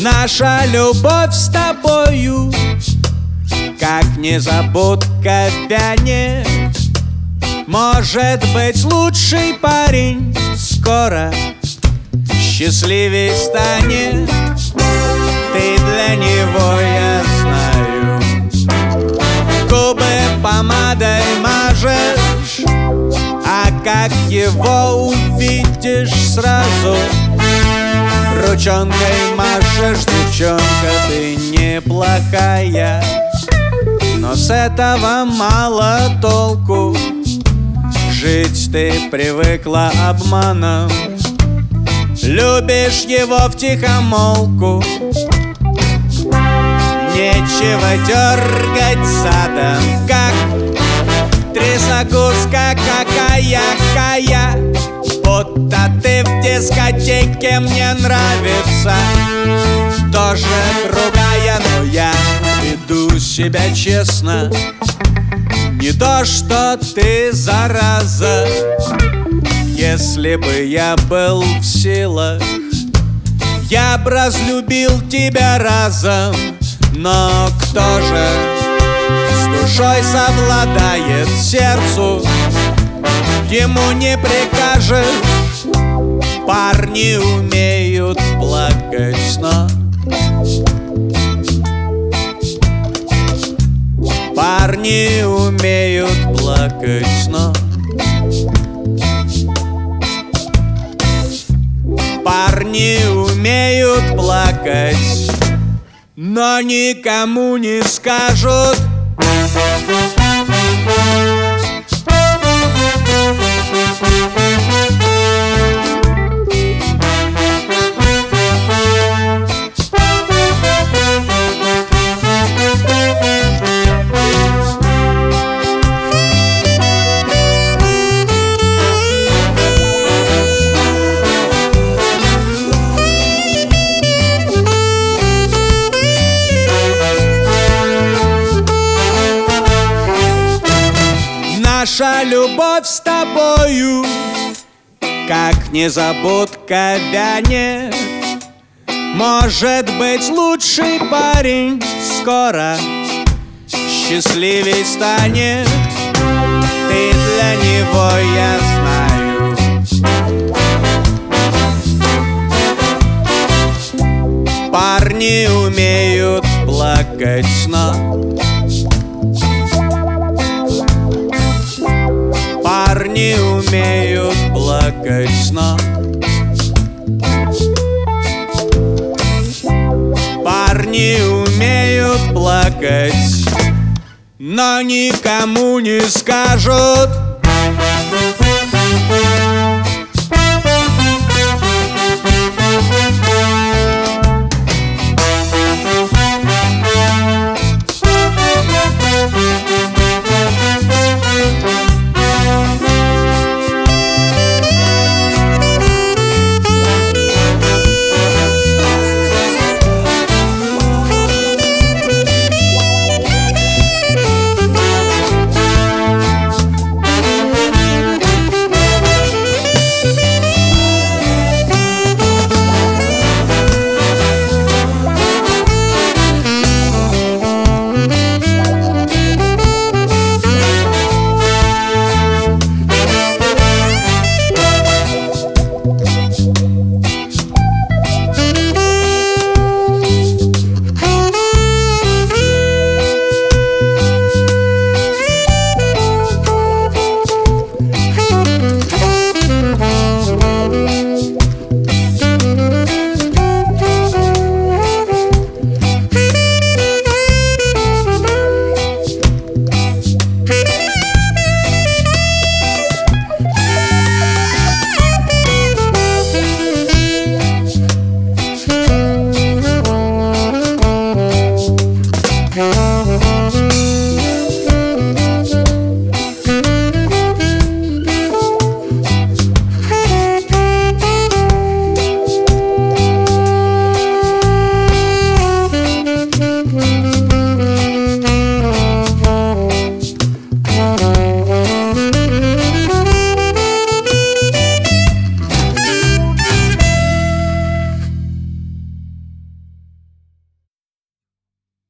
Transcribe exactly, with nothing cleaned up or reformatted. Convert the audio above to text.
Наша любовь с тобою, как незабудка, вянет. Может быть, лучший парень скоро счастливей станет. Ты для него, я знаю, губы помадой мажешь, а как его увидишь сразу, ручонкой машешь. Девчонка, ты неплохая, но с этого мало толку. Жить ты привыкла обманом, любишь его втихомолку. Нечего дергать задом, как трясогузка какая-кая. Будто ты в дискотеке, мне нравится тоже другая. Но я веду себя честно, не то что ты, зараза. Если бы я был в силах, я б разлюбил тебя разом. Но кто же с душой совладает сердцу? Ему не прикажешь. Парни умеют плакать, но парни умеют плакать, но парни умеют плакать, но никому не скажут. Наша любовь с тобою, как незабудка, вянет. Может быть, лучший парень скоро счастливей станет. Ты для него, я знаю, парни умеют плакать, но парни умеют плакать, но парни умеют плакать, но никому не скажут.